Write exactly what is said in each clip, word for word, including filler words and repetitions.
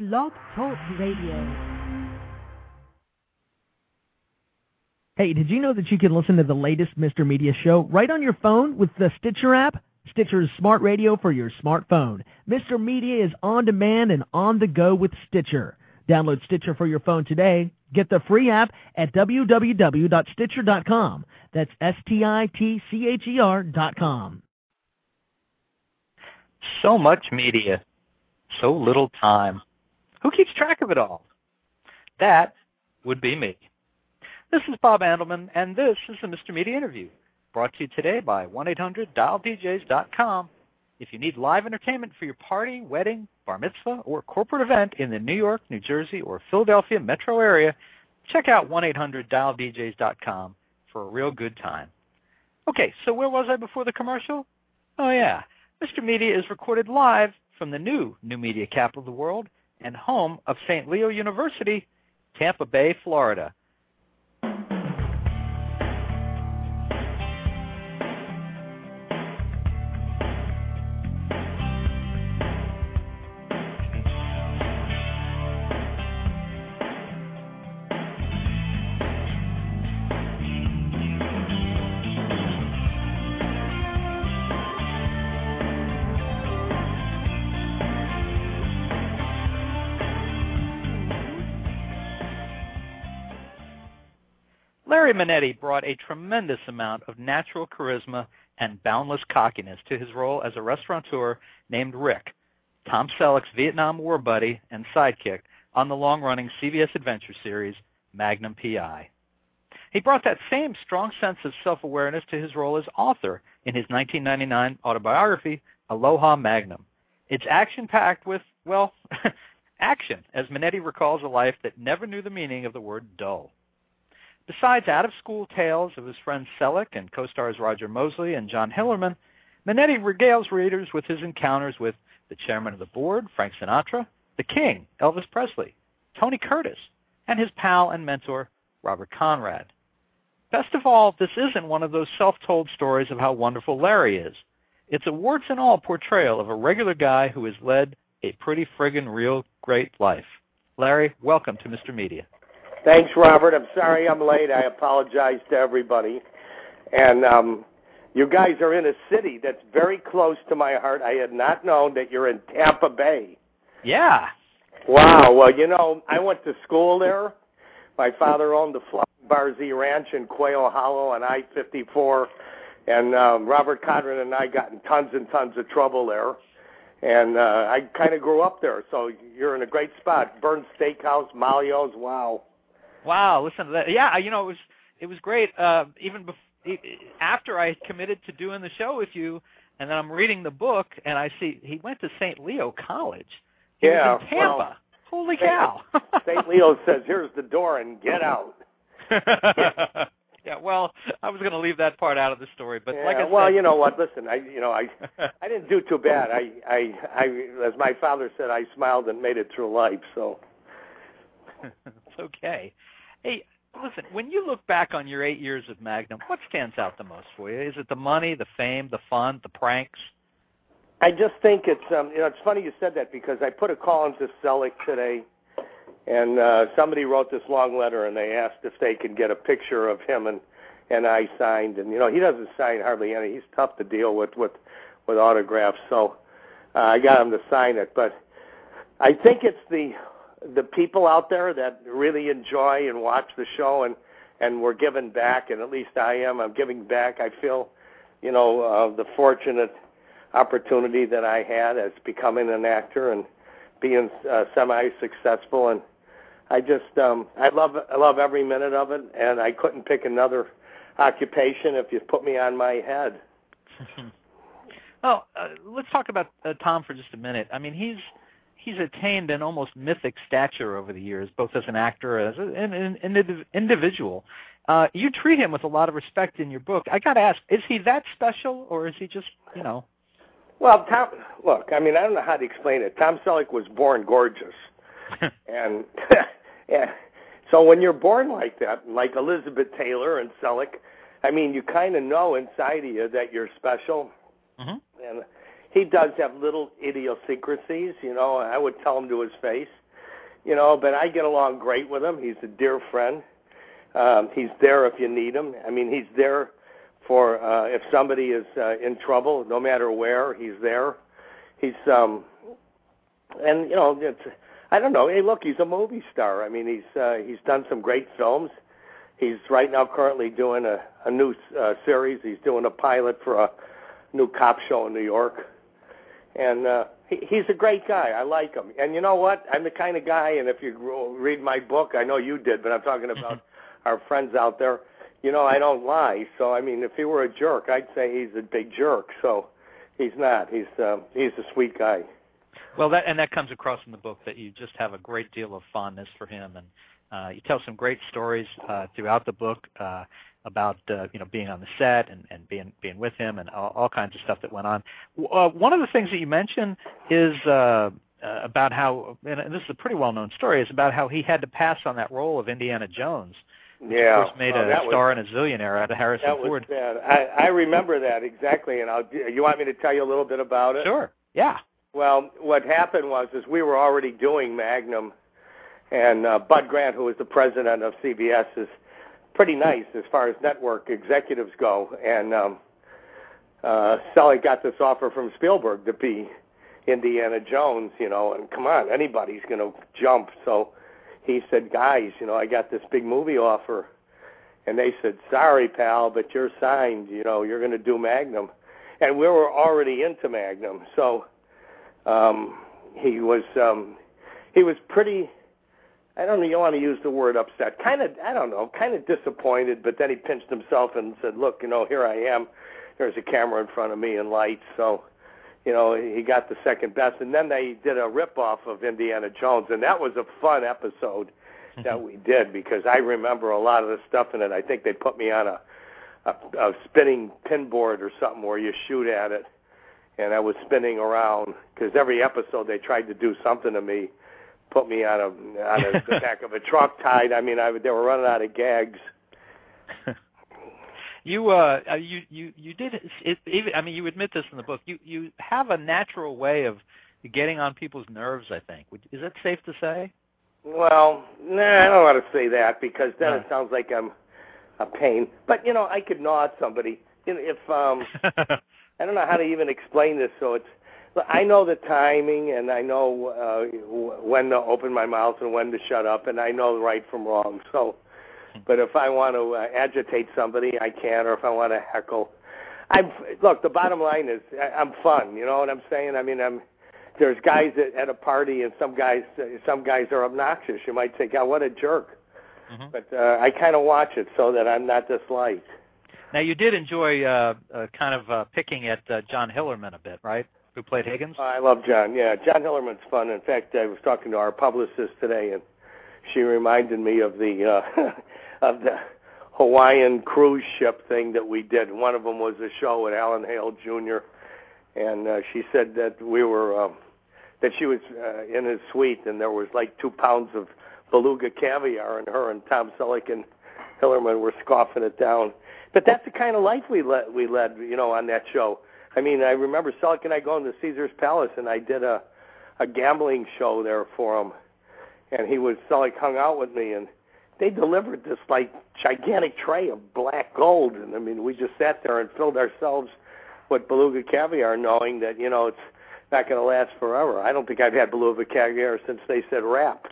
Blog Talk Radio. Hey, did you know that you can listen to the latest Mister Media show right on your phone with the Stitcher app? Stitcher is smart radio for your smartphone. Mister Media is on demand and on the go with Stitcher. Download Stitcher for your phone today. Get the free app at w w w dot stitcher dot com. That's S T I T C H E R dot com. So much media, so little time. Who keeps track of it all? That would be me. This is Bob Andelman, and this is the Mister Media Interview, brought to you today by one eight hundred dial d js dot com. If you need live entertainment for your party, wedding, bar mitzvah, or corporate event in the New York, New Jersey, or Philadelphia metro area, check out one eight hundred dial d js dot com for a real good time. Okay, so where was I before the commercial? Oh, yeah. Mister Media is recorded live from the new New Media capital of the world and home of Saint Leo University, Tampa Bay, Florida. Larry Manetti brought a tremendous amount of natural charisma and boundless cockiness to his role as a restaurateur named Rick, Tom Selleck's Vietnam War buddy and sidekick on the long-running C B S adventure series Magnum P I. He brought that same strong sense of self-awareness to his role as author in his nineteen ninety-nine autobiography, Aloha Magnum. It's action-packed with, well, action, as Manetti recalls a life that never knew the meaning of the word dull. Besides out-of-school tales of his friend Selleck and co-stars Roger Mosley and John Hillerman, Manetti regales readers with his encounters with the chairman of the board, Frank Sinatra, the King, Elvis Presley, Tony Curtis, and his pal and mentor, Robert Conrad. Best of all, this isn't one of those self-told stories of how wonderful Larry is. It's a warts-and-all portrayal of a regular guy who has led a pretty friggin' real great life. Larry, welcome to Mister Media. Thanks, Robert. I'm sorry I'm late. I apologize to everybody. And um, you guys are in a city that's very close to my heart. I had not known that you're in Tampa Bay. Yeah. Wow. Well, you know, I went to school there. My father owned the Flying Bar Z Ranch in Quail Hollow on I fifty-four. And um, Robert Conrad and I got in tons and tons of trouble there. And uh, I kind of grew up there. So you're in a great spot. Bern's Steakhouse, Malio's, wow. Wow, listen to that. Yeah, you know, it was it was great. Uh, even bef- after I committed to doing the show with you, and then I'm reading the book, and I see he went to Saint Leo College. He yeah, was in Tampa. Well, Holy cow. Saint Leo says, here's the door, and get out. yeah. yeah, well, I was going to leave that part out of the story, but yeah, like I well, said... you know what, listen, I you know, I I didn't do too bad. I, I, I, as my father said, I smiled and made it through life, so... It's okay. Hey, listen, when you look back on your eight years of Magnum, what stands out the most for you? Is it the money, the fame, the fun, the pranks? I just think it's, um, you know, it's funny you said that because I put a call into Selleck today, and uh, somebody wrote this long letter, and they asked if they could get a picture of him and, and I signed. And, you know, he doesn't sign hardly any. He's tough to deal with with, with autographs, so uh, I got him to sign it. But I think it's the... the people out there that really enjoy and watch the show and, and we're giving back, and at least I am. I'm giving back. I feel, you know, uh, the fortunate opportunity that I had as becoming an actor and being uh, semi-successful. And I just, um, I love I love every minute of it, and I couldn't pick another occupation if you put me on my head. Well, uh, let's talk about uh, Tom for just a minute. I mean, he's... He's attained an almost mythic stature over the years, both as an actor and as an, an, an individual. Uh, you treat him with a lot of respect in your book. I got to ask, is he that special, or is he just, you know? Well, Tom, look, I mean, I don't know how to explain it. Tom Selleck was born gorgeous. and yeah, so when you're born like that, like Elizabeth Taylor and Selleck, I mean, you kind of know inside of you that you're special. Mm-hmm. And he does have little idiosyncrasies, you know. I would tell him to his face. you know, but I get along great with him. He's a dear friend. Um, he's there if you need him. I mean, he's there for uh, if somebody is uh, in trouble, no matter where, he's there. He's, um, and, you know, it's, I don't know. Hey, look, he's a movie star. I mean, he's uh, he's done some great films. He's right now currently doing a, a new uh, series. He's doing a pilot for a new cop show in New York. And uh, he, he's a great guy. I like him. And you know what? I'm the kind of guy, and if you read my book, I know you did, but I'm talking about our friends out there. You know, I don't lie. So, I mean, if he were a jerk, I'd say he's a big jerk. So he's not. He's uh, he's a sweet guy. Well, that and that comes across in the book that you just have a great deal of fondness for him, and uh, you tell some great stories uh, throughout the book uh, about uh, you know being on the set and, and being being with him and all, all kinds of stuff that went on. Uh, one of the things that you mention is uh, uh, about how, and this is a pretty well-known story, is about how he had to pass on that role of Indiana Jones. Which yeah, of course made oh, a star was, and a zillionaire out of Harrison that Ford. Was bad. I, I remember that exactly, and I'll. You want me to tell you a little bit about it? Sure. Yeah. Well, what happened was is we were already doing Magnum, and uh, Bud Grant, who was the president of C B S, is pretty nice as far as network executives go. And um, uh, Selig got this offer from Spielberg to be Indiana Jones, you know, and come on, anybody's going to jump. So he said, guys, you know, I got this big movie offer. And they said, sorry, pal, but you're signed. You know, you're going to do Magnum. And we were already into Magnum. So um, he was um, he was pretty, I don't know, you want to use the word upset. Kind of, I don't know, kind of disappointed. But then he pinched himself and said, look, you know, here I am. There's a camera in front of me and lights. So, you know, he got the second best. And then they did a rip-off of Indiana Jones. And that was a fun episode that we did, because I remember a lot of the stuff in it. I think they put me on a, a, a spinning pinboard or something where you shoot at it, and I was spinning around, because every episode they tried to do something to me, put me on a on a, the back of a truck tied. I mean, I, they were running out of gags. You uh you you you did it, even, I mean, you admit this in the book. You you have a natural way of getting on people's nerves, I think. Is that safe to say? Well, nah, I don't want to say that, because then no. it sounds like I'm a pain. But, you know, I could gnaw at somebody. You know, if um, I don't know how to even explain this, so it's, I know the timing, and I know uh, when to open my mouth and when to shut up, and I know right from wrong. So, but if I want to uh, agitate somebody, I can, or if I want to heckle. I'm, look, the bottom line is I'm fun, you know what I'm saying? I mean, I'm, there's guys at, at a party, and some guys some guys are obnoxious. You might say, God, what a jerk. Mm-hmm. But uh, I kind of watch it so that I'm not disliked. Now, you did enjoy uh, uh, kind of uh, picking at uh, John Hillerman a bit, right, who played Higgins? I love John, yeah. John Hillerman's fun. In fact, I was talking to our publicist today, and she reminded me of the uh, of the Hawaiian cruise ship thing that we did. One of them was a show with Alan Hale Junior, and uh, she said that we were... Um, that she was uh, in his suite, and there was like two pounds of beluga caviar, and her and Tom Selleck and Hillerman were scoffing it down. But that's the kind of life we led, we led, you know, on that show. I mean, I remember Selleck and I going to Caesar's Palace, and I did a, a gambling show there for him, and he was, Selleck hung out with me, and they delivered this, like, gigantic tray of black gold, and I mean, we just sat there and filled ourselves with beluga caviar, knowing that, you know, it's not going to last forever. I don't think I've had beluga caviar since they said wrap.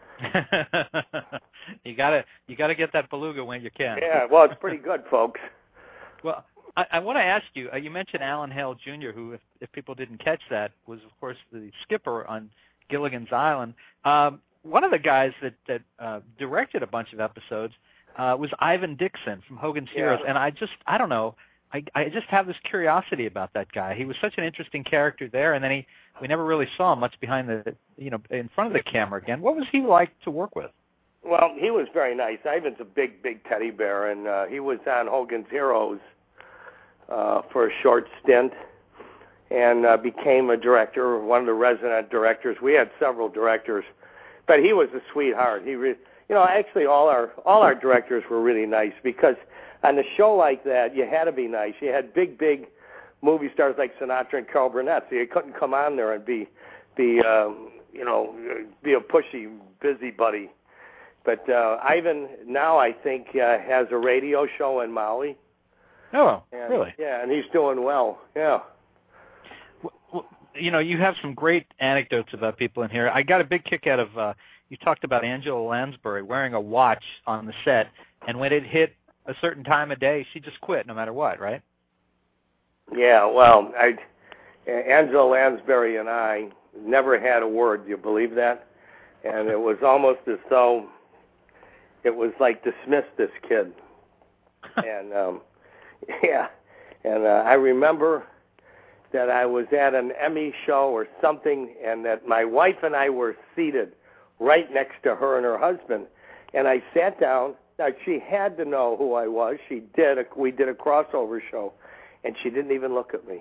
you gotta you gotta get that beluga when you can. Yeah, well, it's pretty good, folks. Well, I, I want to ask you. Uh, you mentioned Alan Hale Junior, who, if, if people didn't catch that, was of course the skipper on Gilligan's Island. Um, one of the guys that that uh, directed a bunch of episodes uh, was Ivan Dixon from Hogan's yeah. Heroes, and I just I don't know. I, I just have this curiosity about that guy. He was such an interesting character there, and then he we never really saw him much behind the, you know, in front of the camera again. What was he like to work with? Well, he was very nice. Ivan's a big, big teddy bear, and uh, he was on Hogan's Heroes uh, for a short stint, and uh, became a director, one of the resident directors. We had several directors, but he was a sweetheart. He, re- you know, actually all our all our directors were really nice, because on a show like that, you had to be nice. You had big, big movie stars like Sinatra and Carl Burnett, so you couldn't come on there and be, be um, you know, be a pushy busybody. But uh, Ivan now, I think, uh, has a radio show in Maui. Oh, and, really? Yeah, and he's doing well. Yeah. Well, you know, you have some great anecdotes about people in here. I got a big kick out of uh, you talked about Angela Lansbury wearing a watch on the set, and when it hit a certain time of day, she just quit no matter what, right? Yeah. Well, I, Angela Lansbury and I never had a word. Do you believe that? And it was almost as though it was like dismiss this kid. and um, yeah, and uh, I remember that I was at an Emmy show or something, and that my wife and I were seated right next to her and her husband, and I sat down. Now she had to know who I was. She did. A, we did a crossover show, and she didn't even look at me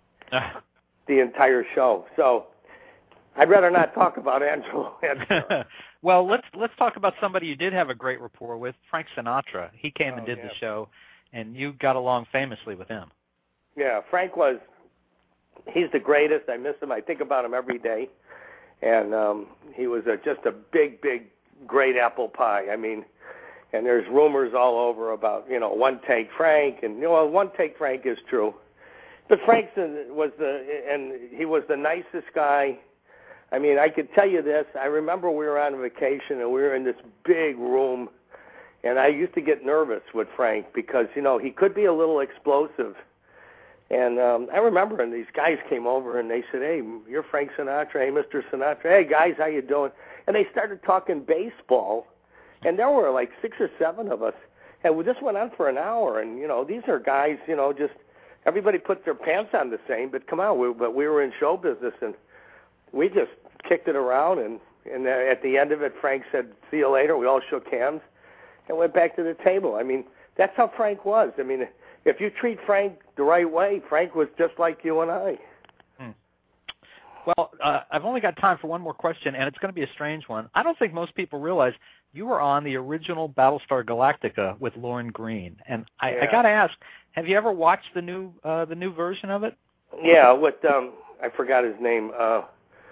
the entire show. So I'd rather not talk about Angela. Well, let's let's talk about somebody you did have a great rapport with, Frank Sinatra. He came oh, and did yeah. the show, and you got along famously with him. Yeah, Frank was, he's the greatest. I miss him. I think about him every day. And um, he was a, just a big, big, great apple pie. I mean, and there's rumors all over about, you know, one-take Frank. And, you know, one-take Frank is true. But Frank was the, and he was the nicest guy. I mean, I could tell you this. I remember we were on vacation, and we were in this big room, and I used to get nervous with Frank because, you know, he could be a little explosive. And um, I remember, and these guys came over, and they said, hey, you're Frank Sinatra. Hey, Mister Sinatra. Hey, guys, how you doing? And they started talking baseball, and there were like six or seven of us. And this went on for an hour, and, you know, these are guys, you know, just everybody puts their pants on the same, but come on, we, but we were in show business, and we just kicked it around, and, and uh, at the end of it, Frank said, see you later. We all shook hands and went back to the table. I mean, that's how Frank was. I mean, if you treat Frank the right way, Frank was just like you and I. Hmm. Well, uh, I've only got time for one more question, and it's going to be a strange one. I don't think most people realize you were on the original Battlestar Galactica with Lorne Greene, and I, yeah. I got to ask, have you ever watched the new uh, the new version of it? Yeah, with um, I forgot his name. Uh,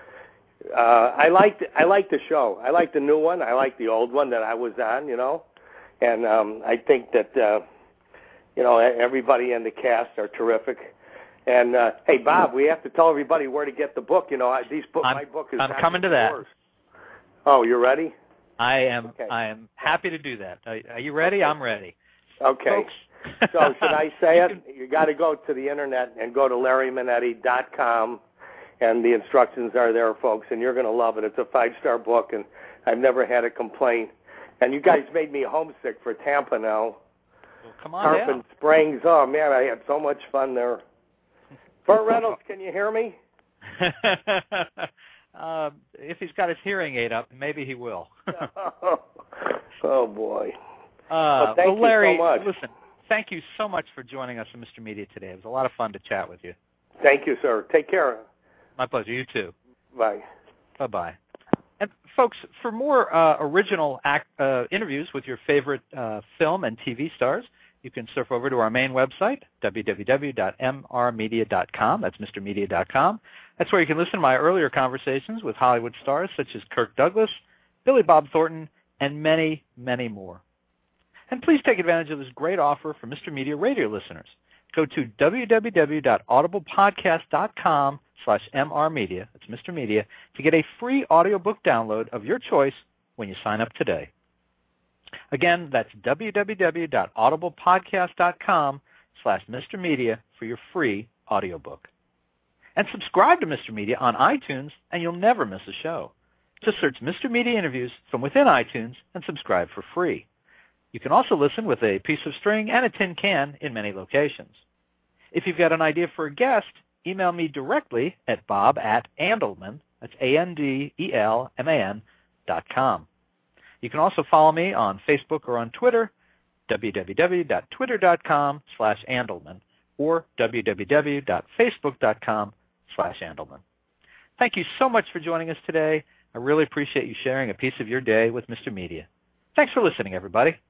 uh, I liked I liked the show. I liked the new one. I liked the old one that I was on. You know, and um, I think that. Uh, You know, everybody in the cast are terrific. And, uh, hey, Bob, we have to tell everybody where to get the book. You know, these book, I'm, my book is I'm not coming to that. Yours. Oh, you're ready? I am okay. I am happy to do that. Are, are you ready? I'm ready. Okay. Folks. So should I say it? You got to go to the Internet and go to larry manetti dot com, and the instructions are there, folks, and you're going to love it. It's a five-star book, and I've never had a complaint. And you guys made me homesick for Tampa now. Well, come on Tarpon down. Springs. Oh, man, I had so much fun there. Burt Reynolds, can you hear me? uh, if he's got his hearing aid up, maybe he will. Oh, boy. Uh, well, thank well, Larry, you so much. Listen, thank you so much for joining us on Mister Media today. It was a lot of fun to chat with you. Thank you, sir. Take care. My pleasure. You too. Bye. Bye-bye. And, folks, for more uh, original act, uh, interviews with your favorite uh, film and T V stars, you can surf over to our main website, w w w dot m r media dot com. That's mr media dot com. That's where you can listen to my earlier conversations with Hollywood stars such as Kirk Douglas, Billy Bob Thornton, and many, many more. And please take advantage of this great offer for Mister Media radio listeners. Go to w w w dot audible podcast dot com slash m r media, that's Mister Media, to get a free audiobook download of your choice when you sign up today. Again, that's w w w dot audible podcast dot com slash Mister Media for your free audiobook. And subscribe to Mister Media on iTunes, and you'll never miss a show. Just search Mister Media Interviews from within iTunes and subscribe for free. You can also listen with a piece of string and a tin can in many locations. If you've got an idea for a guest, email me directly at bob at andelman, that's A N D E L M A N, dot com. You can also follow me on Facebook or on Twitter, w w w dot twitter dot com slash andelman, or w w w dot facebook dot com slash andelman. Thank you so much for joining us today. I really appreciate you sharing a piece of your day with Mister Media. Thanks for listening, everybody.